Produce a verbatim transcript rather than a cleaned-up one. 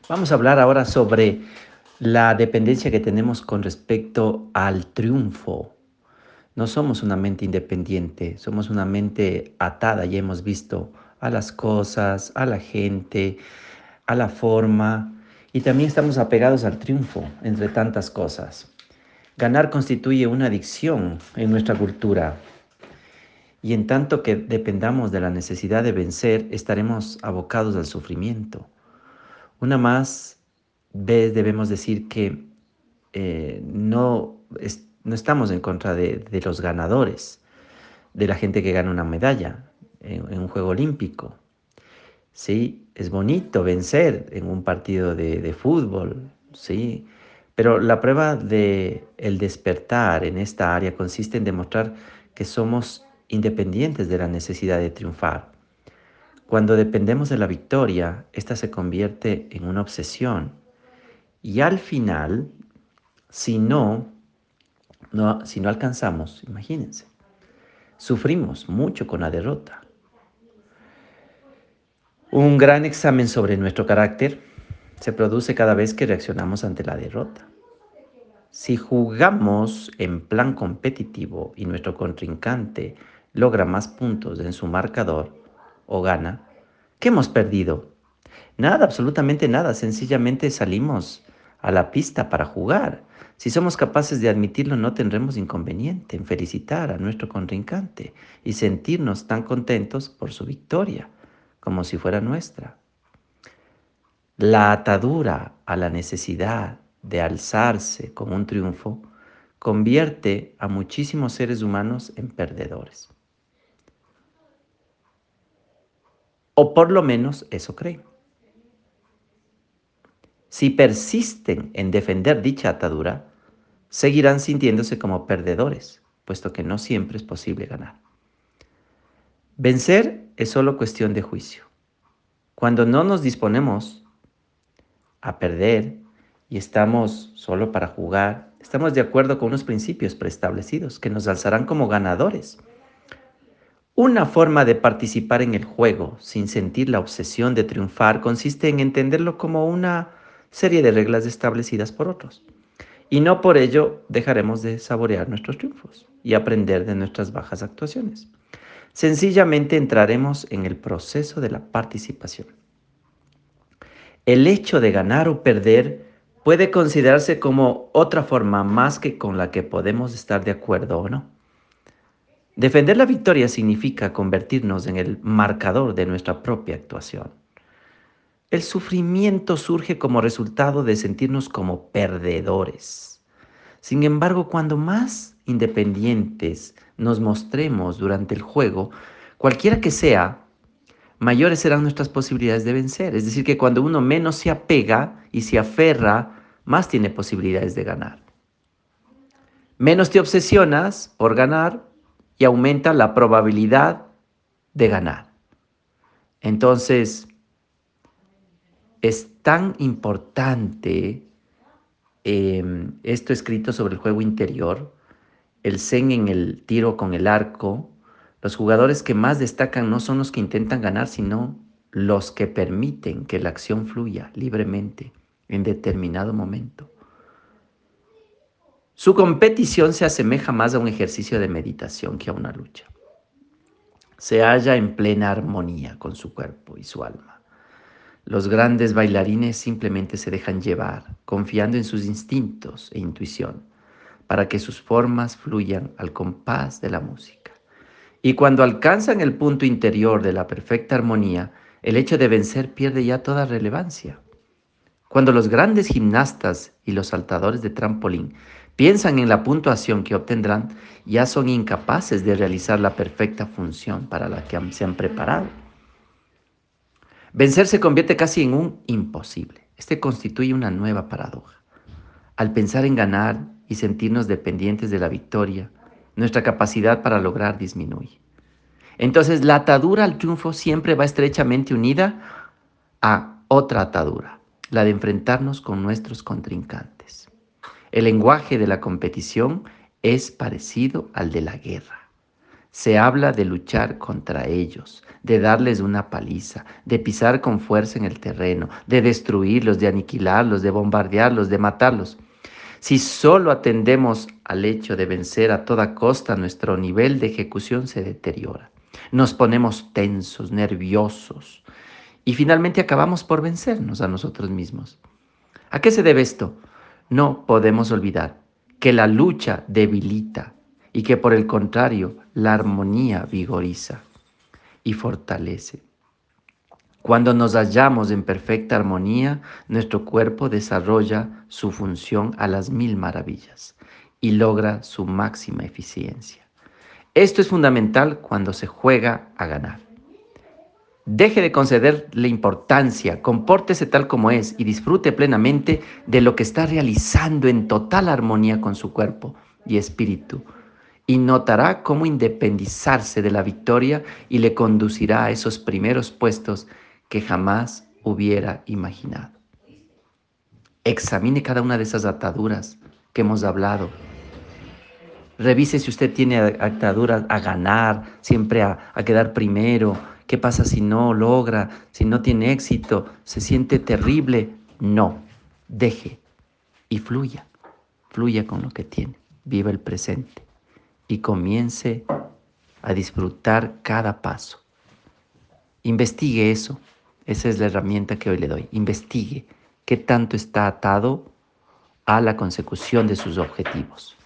Vamos a hablar ahora sobre la dependencia que tenemos con respecto al triunfo. No somos una mente independiente, somos una mente atada, ya hemos visto, a las cosas, a la gente, a la forma, y también estamos apegados al triunfo, entre tantas cosas. Ganar constituye una adicción en nuestra cultura, y en tanto que dependamos de la necesidad de vencer, estaremos abocados al sufrimiento. Una más vez debemos decir que eh, no, es- no estamos en contra de, de los ganadores, de la gente que gana una medalla en, en un juego olímpico. Sí, es bonito vencer en un partido de, de fútbol, sí, pero la prueba de el despertar en esta área consiste en demostrar que somos independientes de la necesidad de triunfar. Cuando dependemos de la victoria, esta se convierte en una obsesión y al final, si no, no, si no alcanzamos, imagínense, sufrimos mucho con la derrota. Un gran examen sobre nuestro carácter se produce cada vez que reaccionamos ante la derrota. Si jugamos en plan competitivo y nuestro contrincante logra más puntos en su marcador o gana, ¿qué hemos perdido? Nada, absolutamente nada. Sencillamente salimos a la pista para jugar. Si somos capaces de admitirlo, no tendremos inconveniente en felicitar a nuestro contrincante y sentirnos tan contentos por su victoria, como si fuera nuestra. La atadura a la necesidad de alzarse con un triunfo convierte a muchísimos seres humanos en perdedores. O por lo menos eso creen. Si persisten en defender dicha atadura, seguirán sintiéndose como perdedores, puesto que no siempre es posible ganar. Vencer es solo cuestión de juicio. Cuando no nos disponemos a perder y estamos solo para jugar, estamos de acuerdo con unos principios preestablecidos que nos alzarán como ganadores. Una forma de participar en el juego sin sentir la obsesión de triunfar consiste en entenderlo como una serie de reglas establecidas por otros. Y no por ello dejaremos de saborear nuestros triunfos y aprender de nuestras bajas actuaciones. Sencillamente entraremos en el proceso de la participación. El hecho de ganar o perder puede considerarse como otra forma más que con la que podemos estar de acuerdo o no. Defender la victoria significa convertirnos en el marcador de nuestra propia actuación. El sufrimiento surge como resultado de sentirnos como perdedores. Sin embargo, cuando más independientes nos mostremos durante el juego, cualquiera que sea, mayores serán nuestras posibilidades de vencer. Es decir, que cuando uno menos se apega y se aferra, más tiene posibilidades de ganar. Menos te obsesionas por ganar y aumenta la probabilidad de ganar. Entonces, es tan importante eh, esto escrito sobre el juego interior, el zen en el tiro con el arco. Los jugadores que más destacan no son los que intentan ganar, sino los que permiten que la acción fluya libremente en determinado momento. Su competición se asemeja más a un ejercicio de meditación que a una lucha. Se halla en plena armonía con su cuerpo y su alma. Los grandes bailarines simplemente se dejan llevar, confiando en sus instintos e intuición, para que sus formas fluyan al compás de la música. Y cuando alcanzan el punto interior de la perfecta armonía, el hecho de vencer pierde ya toda relevancia. Cuando los grandes gimnastas y los saltadores de trampolín piensan en la puntuación que obtendrán, ya son incapaces de realizar la perfecta función para la que se han preparado. Vencer se convierte casi en un imposible. Este constituye una nueva paradoja. Al pensar en ganar y sentirnos dependientes de la victoria, nuestra capacidad para lograr disminuye. Entonces, la atadura al triunfo siempre va estrechamente unida a otra atadura, la de enfrentarnos con nuestros contrincantes. El lenguaje de la competición es parecido al de la guerra. Se habla de luchar contra ellos, de darles una paliza, de pisar con fuerza en el terreno, de destruirlos, de aniquilarlos, de bombardearlos, de matarlos. Si solo atendemos al hecho de vencer a toda costa, nuestro nivel de ejecución se deteriora. Nos ponemos tensos, nerviosos y finalmente acabamos por vencernos a nosotros mismos. ¿A qué se debe esto? No podemos olvidar que la lucha debilita y que por el contrario la armonía vigoriza y fortalece. Cuando nos hallamos en perfecta armonía, nuestro cuerpo desarrolla su función a las mil maravillas y logra su máxima eficiencia. Esto es fundamental cuando se juega a ganar. Deje de concederle importancia, compórtese tal como es y disfrute plenamente de lo que está realizando en total armonía con su cuerpo y espíritu. Y notará cómo independizarse de la victoria y le conducirá a esos primeros puestos que jamás hubiera imaginado. Examine cada una de esas ataduras que hemos hablado. Revise si usted tiene ataduras a ganar, siempre a, a quedar primero. ¿Qué pasa si no logra, si no tiene éxito? ¿Se siente terrible? No, deje y fluya, fluya con lo que tiene. Viva el presente y comience a disfrutar cada paso. Investigue eso. Esa es la herramienta que hoy le doy. Investigue qué tanto está atado a la consecución de sus objetivos.